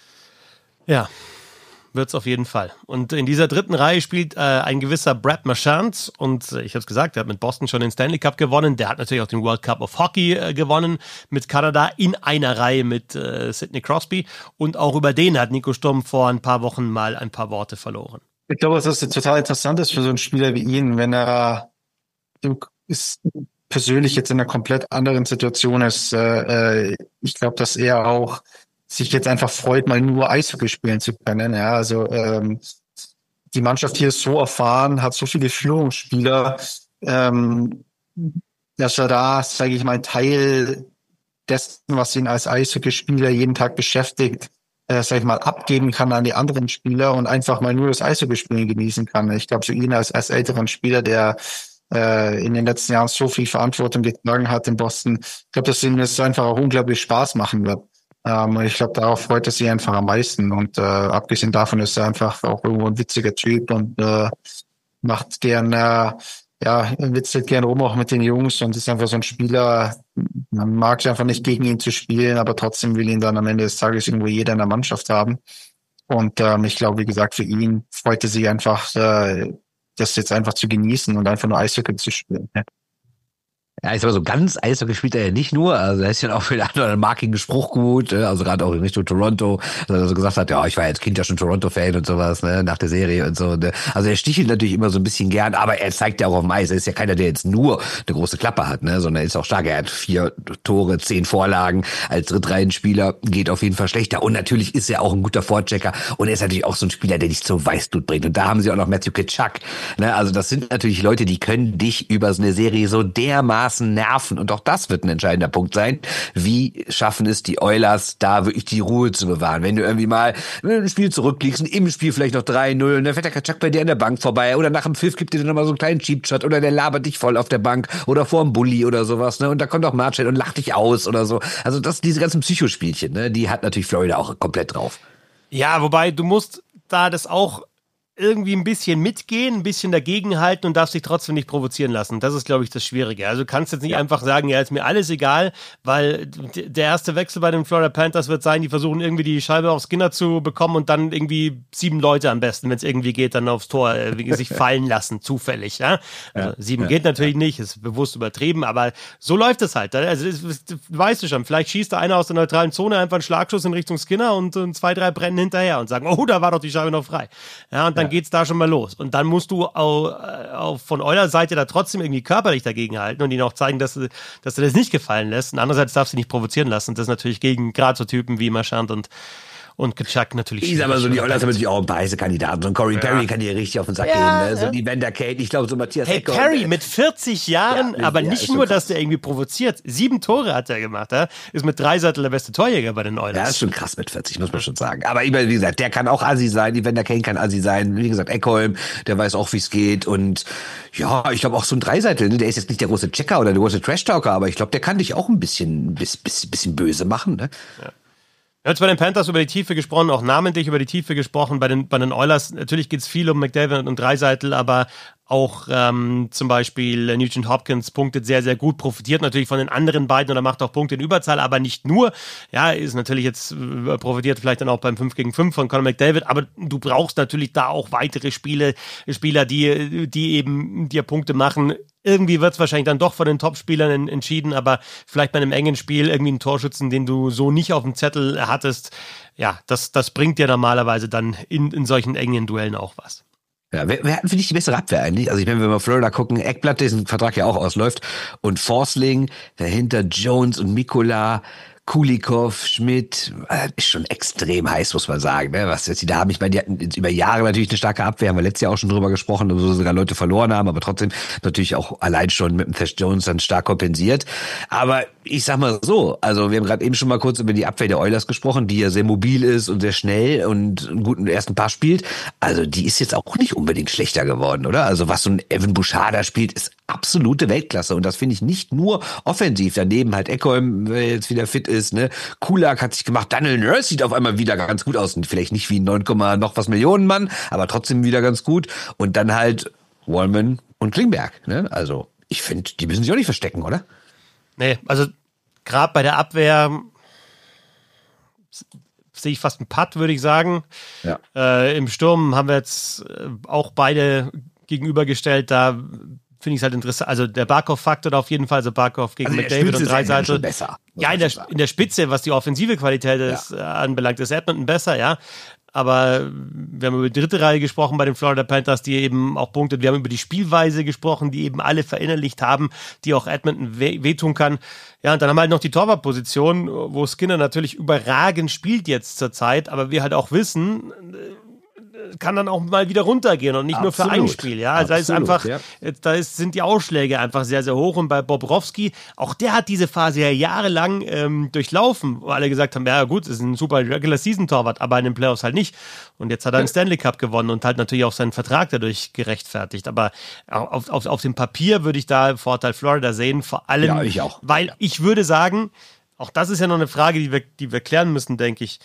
Ja, wird's auf jeden Fall. Und in dieser dritten Reihe spielt äh, ein gewisser Brad Marchand und äh, ich habe es gesagt, der hat mit Boston schon den Stanley Cup gewonnen, der hat natürlich auch den World Cup of Hockey äh, gewonnen mit Kanada in einer Reihe mit äh, Sidney Crosby und auch über den hat Nico Sturm vor ein paar Wochen mal ein paar Worte verloren. Ich glaube, dass das total interessant ist für so einen Spieler wie ihn, wenn er im- ist persönlich jetzt in einer komplett anderen Situation ist. Äh, äh, ich glaube, dass er auch sich jetzt einfach freut, mal nur Eishockey spielen zu können. Ja, also ähm, die Mannschaft hier ist so erfahren, hat so viele Führungsspieler, ähm, dass er da, sage ich mal, ein Teil dessen, was ihn als Eishockeyspieler jeden Tag beschäftigt, äh, sag ich mal, abgeben kann an die anderen Spieler und einfach mal nur das Eishockeyspielen genießen kann. Ich glaube, für ihn als, als älteren Spieler, der äh, in den letzten Jahren so viel Verantwortung getragen hat in Boston, ich glaube, dass ihm das einfach auch unglaublich Spaß machen wird. Ähm, und ich glaube, darauf freut er sich einfach am meisten. Und äh, abgesehen davon ist er einfach auch irgendwo ein witziger Typ und äh, macht gern, äh, ja, witzelt gern rum auch mit den Jungs und ist einfach so ein Spieler, man mag es einfach nicht gegen ihn zu spielen, aber trotzdem will ihn dann am Ende des Tages irgendwo jeder in der Mannschaft haben. Und ähm, ich glaube, wie gesagt, für ihn freute sich einfach, äh, das jetzt einfach zu genießen und einfach nur Eishockey zu spielen. Ja. Ja, ich sag mal so ganz Eishockey spielt er ja nicht nur, also er ist ja auch für den anderen markigen Spruch gut, also gerade auch in Richtung Toronto, dass er so gesagt hat, ja, ich war als Kind ja schon Toronto-Fan und sowas, ne, nach der Serie und so. Ne. Also er stichelt natürlich immer so ein bisschen gern, aber er zeigt ja auch auf dem Eis, er ist ja keiner, der jetzt nur eine große Klappe hat, ne, sondern er ist auch stark, er hat vier Tore, zehn Vorlagen, als Drittreihenspieler geht auf jeden Fall schlechter und natürlich ist er auch ein guter Vorchecker und er ist natürlich auch so ein Spieler, der dich zum Weißblut bringt und da haben sie auch noch Matthew Tkachuk, ne, also das sind natürlich Leute, die können dich über so eine Serie so dermaßen nerven und auch das wird ein entscheidender Punkt sein. Wie schaffen es die Oilers, da wirklich die Ruhe zu bewahren? Wenn du irgendwie mal ein Spiel zurückliegst und im Spiel vielleicht noch drei null und dann fährt der Tkachuk bei dir an der Bank vorbei oder nach dem Pfiff gibt dir dann nochmal so einen kleinen Cheap-Shot oder der labert dich voll auf der Bank oder vorm Bulli oder sowas, ne? Und da kommt auch Marchand und lacht dich aus oder so. Also das, diese ganzen Psychospielchen, ne? Die hat natürlich Florida auch komplett drauf. Ja, wobei du musst da das auch irgendwie ein bisschen mitgehen, ein bisschen dagegenhalten und darfst dich trotzdem nicht provozieren lassen. Das ist, glaube ich, das Schwierige. Also du kannst jetzt nicht ja. einfach sagen, ja, ist mir alles egal, weil der erste Wechsel bei den Florida Panthers wird sein, die versuchen irgendwie die Scheibe auf Skinner zu bekommen und dann irgendwie sieben Leute am besten, wenn es irgendwie geht, dann aufs Tor äh, sich fallen lassen, zufällig. Ja? Also, ja. Sieben ja. geht natürlich ja. nicht, ist bewusst übertrieben, aber so läuft es halt. Also das, das, weißt du schon, vielleicht schießt da einer aus der neutralen Zone einfach einen Schlagschuss in Richtung Skinner und, und zwei, drei brennen hinterher und sagen, oh, da war doch die Scheibe noch frei. Ja, und dann ja. geht's da schon mal los. Und dann musst du auch, auch von eurer Seite da trotzdem irgendwie körperlich dagegen halten und ihnen auch zeigen, dass du, dass du das nicht gefallen lässt. Und andererseits darfst du dich nicht provozieren lassen. Das ist natürlich gegen gerade so Typen wie Marchand und Und Tkachuk natürlich. Ich sag mal so, die Oilers haben natürlich auch ein paar heiße Kandidaten. So ein Corey ja. Perry kann dir richtig auf den Sack ja, gehen. Ne? So ja. die Vander Kane, ich glaube so Matthias Hey, Eckhoff. Perry mit vierzig Jahren, ja, aber ja, nicht so nur, krass. dass der irgendwie provoziert. Sieben Tore hat er gemacht. Ja? Ist mit Dreiseitel der beste Torjäger bei den Oilers. Ja, ist schon krass mit vierzig, muss man schon sagen. Aber wie gesagt, der kann auch Assi sein. Die Vander Kane kann Assi sein. Wie gesagt, Eckholm, der weiß auch, wie es geht. Und ja, ich glaube auch so ein Dreiseitel, ne? Der ist jetzt nicht der große Checker oder der große Trash-Talker, aber ich glaube, der kann dich auch ein bisschen, bisschen, bisschen böse machen. Ne? Ja. Wir haben jetzt bei den Panthers über die Tiefe gesprochen, auch namentlich über die Tiefe gesprochen. Bei den, bei den Oilers, natürlich geht es viel um McDavid und Draisaitl, aber auch ähm, zum Beispiel Nugent Hopkins punktet sehr, sehr gut, profitiert natürlich von den anderen beiden oder macht auch Punkte in Überzahl, aber nicht nur. Ja, ist natürlich jetzt, äh, profitiert vielleicht dann auch beim fünf gegen fünf von Conor McDavid, aber du brauchst natürlich da auch weitere Spiele, Spieler, die, die eben dir Punkte machen. Irgendwie wird es wahrscheinlich dann doch von den Topspielern en- entschieden, aber vielleicht bei einem engen Spiel irgendwie einen Torschützen, den du so nicht auf dem Zettel hattest, ja, das, das bringt dir normalerweise dann in, in solchen engen Duellen auch was. Ja, wer, wer hat für dich die bessere Abwehr eigentlich? Also ich meine, wenn wir Florida gucken, Eckblatt, dessen Vertrag ja auch ausläuft, und Forsling, dahinter Jones und Mikula, Kulikov, Schmidt, äh, ist schon extrem heiß, muss man sagen, ne? Was jetzt die da haben. Ich meine, die hatten über Jahre natürlich eine starke Abwehr, haben wir letztes Jahr auch schon drüber gesprochen, wo sogar Leute verloren haben, aber trotzdem natürlich auch allein schon mit dem Thad Jones dann stark kompensiert. Aber ich sag mal so, also wir haben gerade eben schon mal kurz über die Abwehr der Oilers gesprochen, die ja sehr mobil ist und sehr schnell und einen guten ersten Pass spielt. Also die ist jetzt auch nicht unbedingt schlechter geworden, oder? Also was so ein Evan Bouchard da spielt, ist absolute Weltklasse und das finde ich nicht nur offensiv. Daneben halt Eckholm, wer jetzt wieder fit ist, ne? Kulak hat sich gemacht, Daniel Nurse sieht auf einmal wieder ganz gut aus und vielleicht nicht wie ein neun, noch was Millionen Mann, aber trotzdem wieder ganz gut und dann halt Wallman und Klingberg, ne? Also ich finde, die müssen sich auch nicht verstecken, oder? Nee, also gerade bei der Abwehr sehe ich fast einen Putt, würde ich sagen. Ja. Äh, im Sturm haben wir jetzt auch beide gegenübergestellt, da finde ich es halt interessant. Also der Barkov-Faktor da auf jeden Fall, also Barkov gegen also McDavid und Draisaitl. Besser. Ja, in der, in der Spitze, was die offensive Qualität ist, ja. äh, anbelangt, ist Edmonton besser, ja. aber wir haben über die dritte Reihe gesprochen bei den Florida Panthers, die eben auch punktet. Wir haben über die Spielweise gesprochen, die eben alle verinnerlicht haben, die auch Edmonton weh- wehtun kann. Ja, und dann haben wir halt noch die Torwartposition, wo Skinner natürlich überragend spielt jetzt zur Zeit, aber wir halt auch wissen, kann dann auch mal wieder runtergehen und nicht Absolut. nur für ein Spiel. Ja, also da ist einfach, ja. da ist, sind die Ausschläge einfach sehr, sehr hoch. Und bei Bobrovsky, auch der hat diese Phase ja jahrelang ähm, durchlaufen, wo alle gesagt haben, ja gut, ist ein super Regular-Season-Torwart, aber in den Playoffs halt nicht. Und jetzt hat er einen Stanley Cup gewonnen und halt natürlich auch seinen Vertrag dadurch gerechtfertigt. Aber auf, auf, auf dem Papier würde ich da Vorteil Florida sehen, vor allem, ja, ich auch. weil ich würde sagen, auch das ist ja noch eine Frage, die wir, die wir klären müssen, denke ich.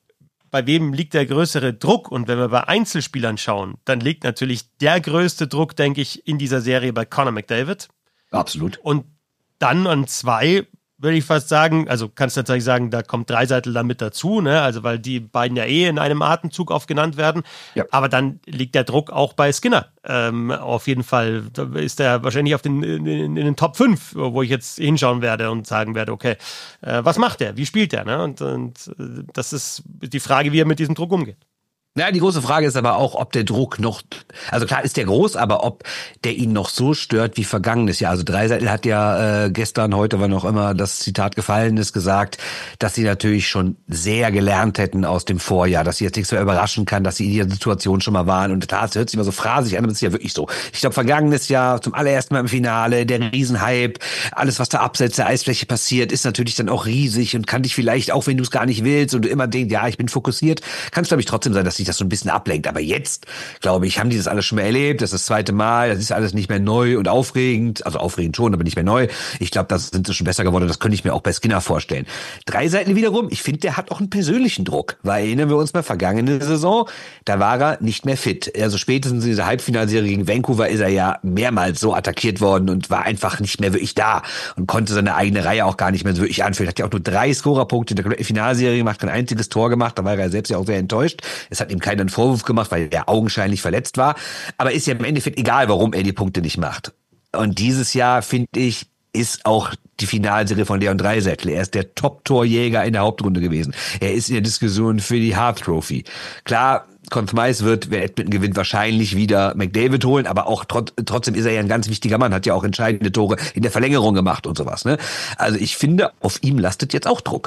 Bei wem liegt der größere Druck? Und wenn wir bei Einzelspielern schauen, dann liegt natürlich der größte Druck, denke ich, in dieser Serie bei Connor McDavid. Absolut. Und dann an zwei, würde ich fast sagen, also kannst du tatsächlich sagen, da kommt Draisaitl dann mit dazu, ne? Also weil die beiden ja eh in einem Atemzug aufgenannt werden. Ja. Aber dann liegt der Druck auch bei Skinner. Ähm, auf jeden Fall da ist er wahrscheinlich auf den, in, in den Top fünf, wo ich jetzt hinschauen werde und sagen werde, okay, äh, was macht er? Wie spielt er? Ne? Und, und das ist die Frage, wie er mit diesem Druck umgeht. Ja, die große Frage ist aber auch, ob der Druck noch, also klar ist der groß, aber ob der ihn noch so stört wie vergangenes Jahr. Also Draisaitl hat ja äh, gestern, heute, wann auch immer das Zitat gefallen ist, gesagt, dass sie natürlich schon sehr gelernt hätten aus dem Vorjahr, dass sie jetzt nichts mehr überraschen kann, dass sie in dieser Situation schon mal waren. Und das hört sich immer so phrasig an, aber das ist ja wirklich so. Ich glaube, vergangenes Jahr zum allerersten Mal im Finale, der Riesenhype, alles, was da abseits der Eisfläche passiert, ist natürlich dann auch riesig und kann dich vielleicht, auch wenn du es gar nicht willst und du immer denkst, ja, ich bin fokussiert, kann es, glaube ich, trotzdem sein, dass das so ein bisschen ablenkt. Aber jetzt, glaube ich, haben die das alles schon mal erlebt. Das ist das zweite Mal. Das ist alles nicht mehr neu und aufregend. Also aufregend schon, aber nicht mehr neu. Ich glaube, das sind sie schon besser geworden. Das könnte ich mir auch bei Skinner vorstellen. Draisaitl wiederum, ich finde, der hat auch einen persönlichen Druck. Weil erinnern wir uns mal, vergangene Saison, da war er nicht mehr fit. Also spätestens in dieser Halbfinalserie gegen Vancouver ist er ja mehrmals so attackiert worden und war einfach nicht mehr wirklich da und konnte seine eigene Reihe auch gar nicht mehr so wirklich anführen. Hat ja auch nur drei Scorerpunkte in der kompletten Finalserie gemacht, kein einziges Tor gemacht. Da war er selbst ja auch sehr enttäuscht. Es hat ihm keinen Vorwurf gemacht, weil er augenscheinlich verletzt war. Aber ist ja im Endeffekt egal, warum er die Punkte nicht macht. Und dieses Jahr, finde ich, ist auch die Finalserie von Leon Draisaitl. Er ist der Top-Torjäger in der Hauptrunde gewesen. Er ist in der Diskussion für die Hart Trophy. Klar, Conn Smythe wird, wer Edmonton gewinnt, wahrscheinlich wieder McDavid holen, aber auch trot- trotzdem ist er ja ein ganz wichtiger Mann, hat ja auch entscheidende Tore in der Verlängerung gemacht und sowas. Ne? Also ich finde, auf ihm lastet jetzt auch Druck.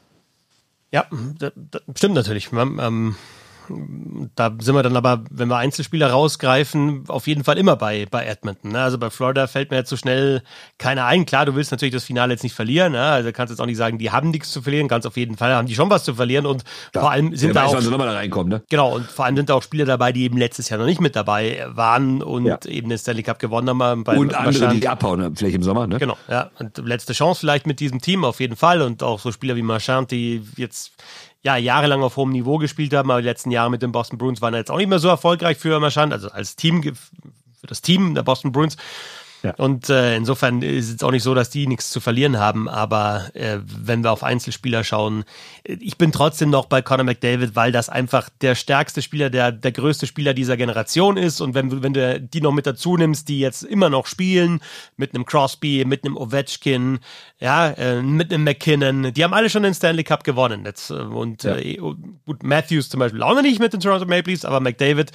Ja, das, das stimmt natürlich. Ähm, Da sind wir dann aber, wenn wir Einzelspieler rausgreifen, auf jeden Fall immer bei, bei Edmonton. Ne? Also bei Florida fällt mir jetzt so schnell keiner ein. Klar, du willst natürlich das Finale jetzt nicht verlieren. Ne? Also kannst jetzt auch nicht sagen, die haben nichts zu verlieren. Ganz auf jeden Fall haben die schon was zu verlieren. Und ja, vor allem sind da auch, da reinkommen, ne? Genau, und vor allem sind da auch Spieler dabei, die eben letztes Jahr noch nicht mit dabei waren und ja. eben den Stanley Cup gewonnen haben. Bei und andere, die abhauen, vielleicht im Sommer. Ne? Genau, ja. Und letzte Chance vielleicht mit diesem Team auf jeden Fall. Und auch so Spieler wie Marchand, die jetzt ja, jahrelang auf hohem Niveau gespielt haben, aber die letzten Jahre mit den Boston Bruins waren jetzt auch nicht mehr so erfolgreich für Marchand, also als Team, für das Team der Boston Bruins. Ja. Und äh, insofern ist es jetzt auch nicht so, dass die nichts zu verlieren haben, aber äh, wenn wir auf Einzelspieler schauen, ich bin trotzdem noch bei Connor McDavid, weil das einfach der stärkste Spieler, der der größte Spieler dieser Generation ist und wenn, wenn du die noch mit dazu nimmst, die jetzt immer noch spielen, mit einem Crosby, mit einem Ovechkin, ja, äh, mit einem McKinnon, die haben alle schon den Stanley Cup gewonnen jetzt und ja. äh, gut, Matthews zum Beispiel auch noch nicht mit den Toronto Maple Leafs, aber McDavid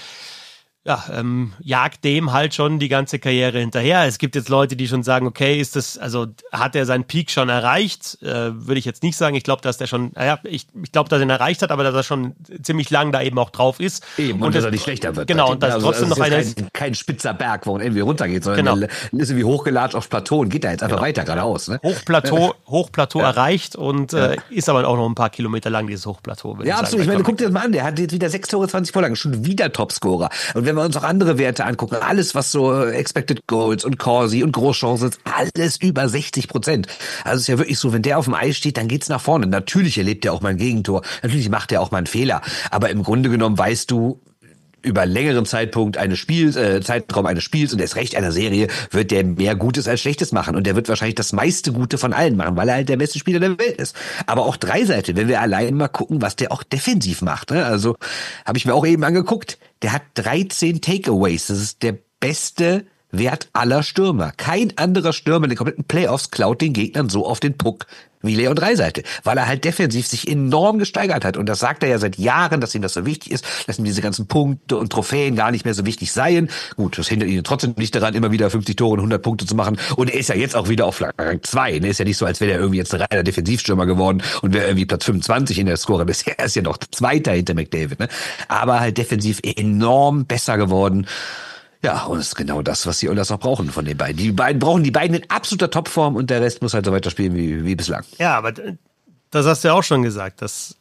ja, ähm, jagt dem halt schon die ganze Karriere hinterher. Es gibt jetzt Leute, die schon sagen, okay, ist das, also hat er seinen Peak schon erreicht? Äh, würde ich jetzt nicht sagen. Ich glaube, dass der schon, naja, ich, ich glaube, dass er ihn erreicht hat, aber dass er schon ziemlich lang da eben auch drauf ist. Eben, und, und dass das, er nicht schlechter wird. Genau, und dass also, trotzdem also noch eine... Kein, kein spitzer Berg, wo man irgendwie runtergeht, sondern genau. ist irgendwie hochgelatscht aufs Plateau und geht da jetzt einfach genau. weiter geradeaus. Ne? Hochplateau, Hochplateau ja. erreicht und äh, ist aber auch noch ein paar Kilometer lang, dieses Hochplateau. Ja, absolut. Ich meine, guck dir das mal an, der hat jetzt wieder sechs Tore, zwanzig Vorlagen, schon wieder Topscorer. Und wenn wir uns auch andere Werte angucken, alles was so Expected Goals und Corsi und Großchancen, alles über sechzig Prozent. Also es ist ja wirklich so, wenn der auf dem Eis steht, dann geht's nach vorne. Natürlich erlebt er auch mal ein Gegentor, natürlich macht er auch mal einen Fehler, aber im Grunde genommen weißt du, über längeren Zeitpunkt eines Spiels, äh, Zeitraum eines Spiels und erst recht einer Serie wird der mehr Gutes als Schlechtes machen und der wird wahrscheinlich das meiste Gute von allen machen, weil er halt der beste Spieler der Welt ist. Aber auch Draisaitl, wenn wir allein mal gucken, was der auch defensiv macht. Ne? Also habe ich mir auch eben angeguckt, der hat dreizehn Takeaways. Das ist der beste Wert aller Stürmer. Kein anderer Stürmer in den kompletten Playoffs klaut den Gegnern so auf den Puck wie Leon Draisaitl, weil er halt defensiv sich enorm gesteigert hat. Und das sagt er ja seit Jahren, dass ihm das so wichtig ist, dass ihm diese ganzen Punkte und Trophäen gar nicht mehr so wichtig seien. Gut, das hindert ihn trotzdem nicht daran, immer wieder fünfzig Tore und hundert Punkte zu machen. Und er ist ja jetzt auch wieder auf Rang zwei. Er ist ja nicht so, als wäre er irgendwie jetzt ein reiner Defensivstürmer geworden und wäre irgendwie Platz fünfundzwanzig in der Score. Bisher ist ja noch Zweiter hinter McDavid. Ne? Aber halt defensiv enorm besser geworden. Ja, und das ist genau das, was die Oilers noch brauchen von den beiden. Die beiden brauchen die beiden in absoluter Topform und der Rest muss halt so weiterspielen wie, wie bislang. Ja, aber das hast du ja auch schon gesagt, dass,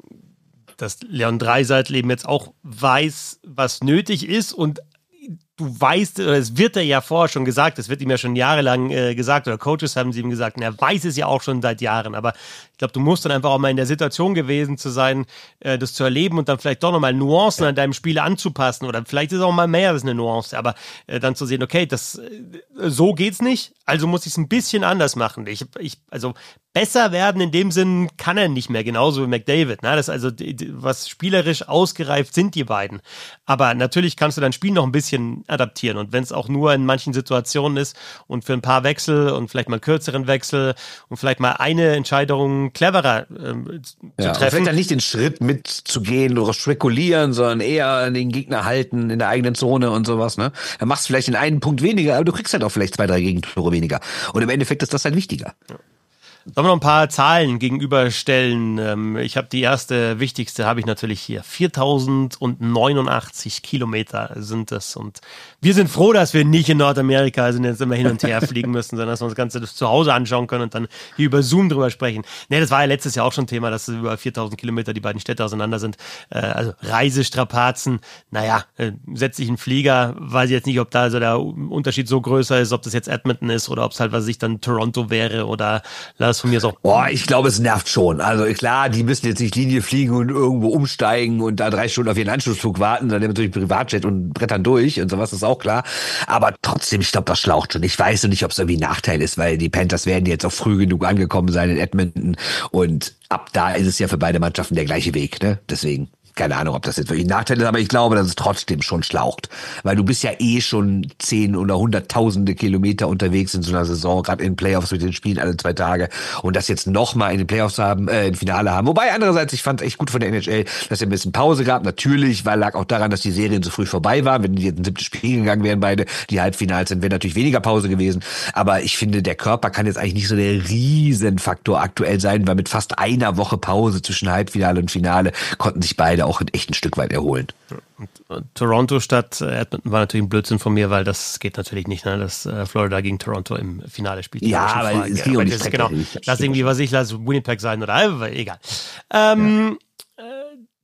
dass Leon Draisaitl eben jetzt auch weiß, was nötig ist und du weißt, oder es wird er ja vorher schon gesagt, es wird ihm ja schon jahrelang äh, gesagt, oder Coaches haben sie ihm gesagt, und er weiß es ja auch schon seit Jahren, aber ich glaube, du musst dann einfach auch mal in der Situation gewesen zu sein, äh, das zu erleben und dann vielleicht doch nochmal Nuancen ja. an deinem Spiel anzupassen, oder vielleicht ist auch mal mehr als eine Nuance, aber äh, dann zu sehen, okay, das äh, so geht's nicht, also muss ich es ein bisschen anders machen. Ich, ich, also besser werden in dem Sinn kann er nicht mehr, genauso wie McDavid. Ne? Das ist also, was spielerisch ausgereift sind die beiden. Aber natürlich kannst du dein Spiel noch ein bisschen adaptieren. Und wenn es auch nur in manchen Situationen ist und für ein paar Wechsel und vielleicht mal einen kürzeren Wechsel und vielleicht mal eine Entscheidung cleverer ähm, zu ja, treffen. Vielleicht dann nicht den Schritt mitzugehen oder spekulieren, sondern eher den Gegner halten in der eigenen Zone und sowas. Ne? Dann machst du vielleicht den einen Punkt weniger, aber du kriegst halt auch vielleicht zwei, drei Gegentore weniger. Und im Endeffekt ist das halt wichtiger. Ja. Sollen wir noch ein paar Zahlen gegenüberstellen? Ich habe die erste, wichtigste habe ich natürlich hier. viertausendneunundachtzig Kilometer sind das. Und wir sind froh, dass wir nicht in Nordamerika sind, jetzt immer hin und her fliegen müssen, sondern dass wir uns das Ganze zu Hause anschauen können und dann hier über Zoom drüber sprechen. Nee, das war ja letztes Jahr auch schon Thema, dass über viertausend Kilometer die beiden Städte auseinander sind. Also Reisestrapazen, naja, setze ich einen Flieger, weiß ich jetzt nicht, ob da also der Unterschied so größer ist, ob das jetzt Edmonton ist oder ob es halt, was weiß ich, dann Toronto wäre oder Las von mir ist auch. Boah, ich glaube, es nervt schon. Also klar, die müssen jetzt nicht Linie fliegen und irgendwo umsteigen und da drei Stunden auf ihren Anschlussflug warten, dann natürlich Privatjet und brettern durch und sowas, ist auch klar. Aber trotzdem, ich glaube, das schlaucht schon. Ich weiß noch nicht, ob es irgendwie ein Nachteil ist, weil die Panthers werden jetzt auch früh genug angekommen sein in Edmonton und ab da ist es ja für beide Mannschaften der gleiche Weg, ne? Deswegen. Keine Ahnung, ob das jetzt wirklich ein Nachteil ist, aber ich glaube, dass es trotzdem schon schlaucht. Weil du bist ja eh schon zehn oder hunderttausende Kilometer unterwegs in so einer Saison, gerade in Playoffs mit den Spielen alle zwei Tage. Und das jetzt nochmal in den Playoffs haben, äh, im Finale haben. Wobei andererseits, ich fand es echt gut von der N H L, dass es ein bisschen Pause gab. Natürlich, weil lag auch daran, dass die Serien so früh vorbei waren. Wenn die jetzt ein siebtes Spiel gegangen wären, beide, die Halbfinals sind, wäre natürlich weniger Pause gewesen. Aber ich finde, der Körper kann jetzt eigentlich nicht so der Riesenfaktor aktuell sein, weil mit fast einer Woche Pause zwischen Halbfinale und Finale konnten sich beide auch echt ein Stück weit erholen. Und, und Toronto statt Edmonton war natürlich ein Blödsinn von mir, weil das geht natürlich nicht, ne, dass äh, Florida gegen Toronto im Finale spielt. Ja, weil es ging um die das, Strecke. Genau, lass irgendwie, was ich lass Winnipeg sein oder äh, egal. Ähm, ja. äh,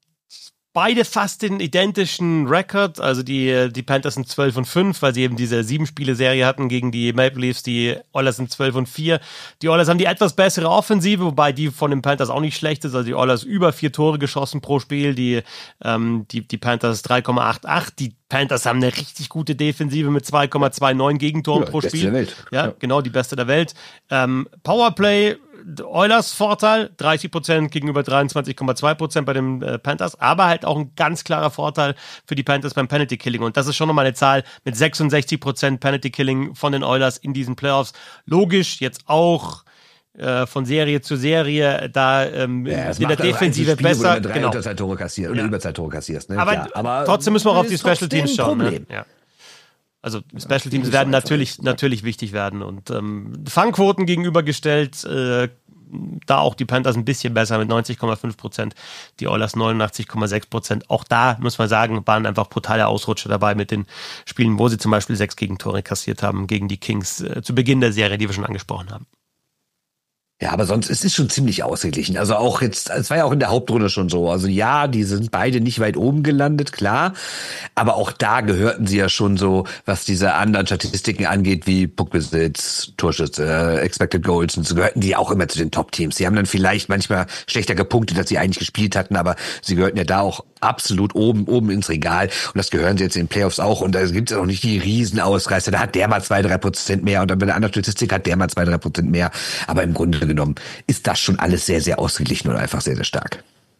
Beide fast den identischen Rekord, also die, die Panthers sind zwölf und fünf, weil sie eben diese sieben-Spiele-Serie hatten gegen die Maple Leafs, die Oilers sind zwölf und vier. Die Oilers haben die etwas bessere Offensive, wobei die von den Panthers auch nicht schlecht ist, also die Oilers über vier Tore geschossen pro Spiel, die, ähm, die, die Panthers drei Komma achtundachtzig, die Panthers haben eine richtig gute Defensive mit zwei Komma neunundzwanzig Gegentoren ja, pro beste Spiel. Der Welt. Ja, ja, genau, die beste der Welt. Ähm, Powerplay, Oilers Vorteil, dreißig Prozent gegenüber dreiundzwanzig Komma zwei Prozent bei den äh, Panthers, aber halt auch ein ganz klarer Vorteil für die Panthers beim Penalty Killing. Und das ist schon nochmal eine Zahl mit sechsundsechzig Prozent Penalty Killing von den Oilers in diesen Playoffs. Logisch, jetzt auch äh, von Serie zu Serie, da ähm, ja, in der Defensive Spiel, besser. Wo du drei genau. Unterzahltore kassierst oder ja. Überzahltore kassierst. Ne? Aber, Klar, aber trotzdem müssen wir auch auf die Special Teams schauen. Ne? Ja. Also Special Teams werden natürlich, natürlich wichtig werden und ähm, Fangquoten gegenübergestellt, äh, da auch die Panthers ein bisschen besser mit neunzig Komma fünf Prozent, die Oilers neunundachtzig Komma sechs Prozent. Auch da, muss man sagen, waren einfach brutale Ausrutscher dabei mit den Spielen, wo sie zum Beispiel sechs Gegentore kassiert haben gegen die Kings äh, zu Beginn der Serie, die wir schon angesprochen haben. Ja, aber sonst, es ist schon ziemlich ausgeglichen. Also auch jetzt, es war ja auch in der Hauptrunde schon so. Also ja, die sind beide nicht weit oben gelandet, klar. Aber auch da gehörten sie ja schon so, was diese anderen Statistiken angeht, wie Puckbesitz, Torschütze, äh, Expected Goals, und so gehörten die auch immer zu den Top-Teams. Sie haben dann vielleicht manchmal schlechter gepunktet, als sie eigentlich gespielt hatten, aber sie gehörten ja da auch absolut oben, oben ins Regal. Und das gehören sie jetzt in den Playoffs auch. Und da gibt es auch nicht die Riesenausreißer. Da hat der mal zwei, drei Prozent mehr. Und dann bei der anderen Statistik hat der mal zwei, drei Prozent mehr. Aber im Grunde genommen ist das schon alles sehr, sehr ausgeglichen und einfach sehr, sehr stark.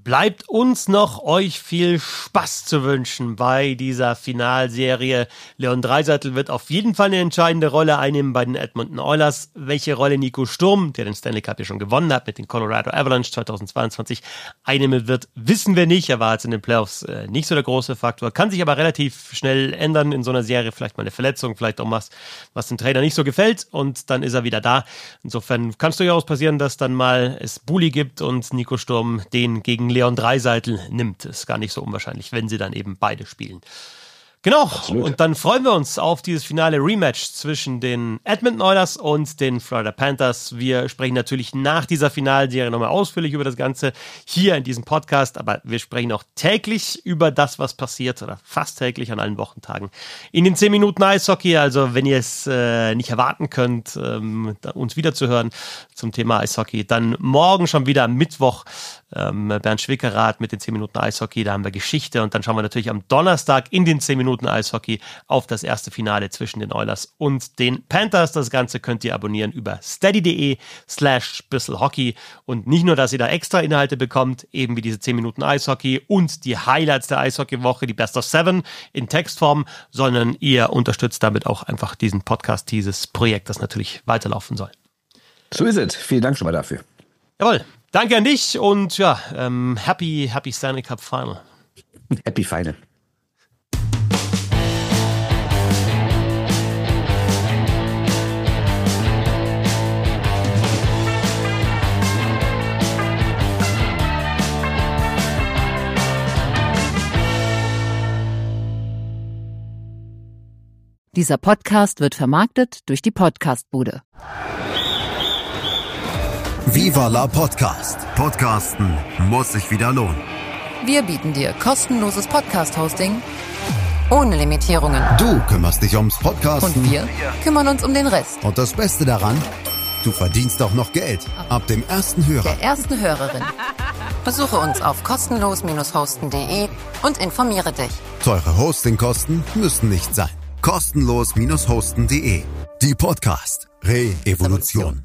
bleibt uns noch, euch viel Spaß zu wünschen bei dieser Finalserie. Leon Draisaitl wird auf jeden Fall eine entscheidende Rolle einnehmen bei den Edmonton Oilers. Welche Rolle Nico Sturm, der den Stanley Cup ja schon gewonnen hat mit den Colorado Avalanche zweitausendzweiundzwanzig, einnehmen wird, wissen wir nicht. Er war jetzt in den Playoffs äh, nicht so der große Faktor, kann sich aber relativ schnell ändern in so einer Serie. Vielleicht mal eine Verletzung, vielleicht auch was, was dem Trainer nicht so gefällt und dann ist er wieder da. Insofern kann es durchaus passieren, dass dann mal es Bulli gibt und Nico Sturm den gegen Leon Draisaitl nimmt. Ist gar nicht so unwahrscheinlich, wenn sie dann eben beide spielen. Genau, absolut. Und dann freuen wir uns auf dieses finale Rematch zwischen den Edmonton Oilers und den Florida Panthers. Wir sprechen natürlich nach dieser Finalserie nochmal ausführlich über das Ganze hier in diesem Podcast, aber wir sprechen auch täglich über das, was passiert, oder fast täglich an allen Wochentagen in den zehn Minuten Eishockey. Also wenn ihr es äh, nicht erwarten könnt, ähm, uns wiederzuhören zum Thema Eishockey, dann morgen schon wieder am Mittwoch ähm, Bernd Schwickerath mit den zehn Minuten Eishockey, da haben wir Geschichte und dann schauen wir natürlich am Donnerstag in den zehn Minuten Eishockey auf das erste Finale zwischen den Oilers und den Panthers. Das Ganze könnt ihr abonnieren über steady.de slash bisselhockey und nicht nur, dass ihr da extra Inhalte bekommt, eben wie diese zehn Minuten Eishockey und die Highlights der Eishockey-Woche, die Best of Seven in Textform, sondern ihr unterstützt damit auch einfach diesen Podcast, dieses Projekt, das natürlich weiterlaufen soll. So ist es. Vielen Dank schon mal dafür. Jawohl. Danke an dich und ja, ähm, happy, happy Stanley Cup Final. Happy Final. Dieser Podcast wird vermarktet durch die Podcastbude. Viva la Podcast. Podcasten muss sich wieder lohnen. Wir bieten dir kostenloses Podcast-Hosting ohne Limitierungen. Du kümmerst dich ums Podcasten. Und wir kümmern uns um den Rest. Und das Beste daran, du verdienst auch noch Geld. Ab dem ersten Hörer. Der ersten Hörerin. Besuche uns auf kostenlos hosten punkt de und informiere dich. Teure Hostingkosten müssen nicht sein. kostenlos hosten punkt de. Die Podcast Re-Evolution.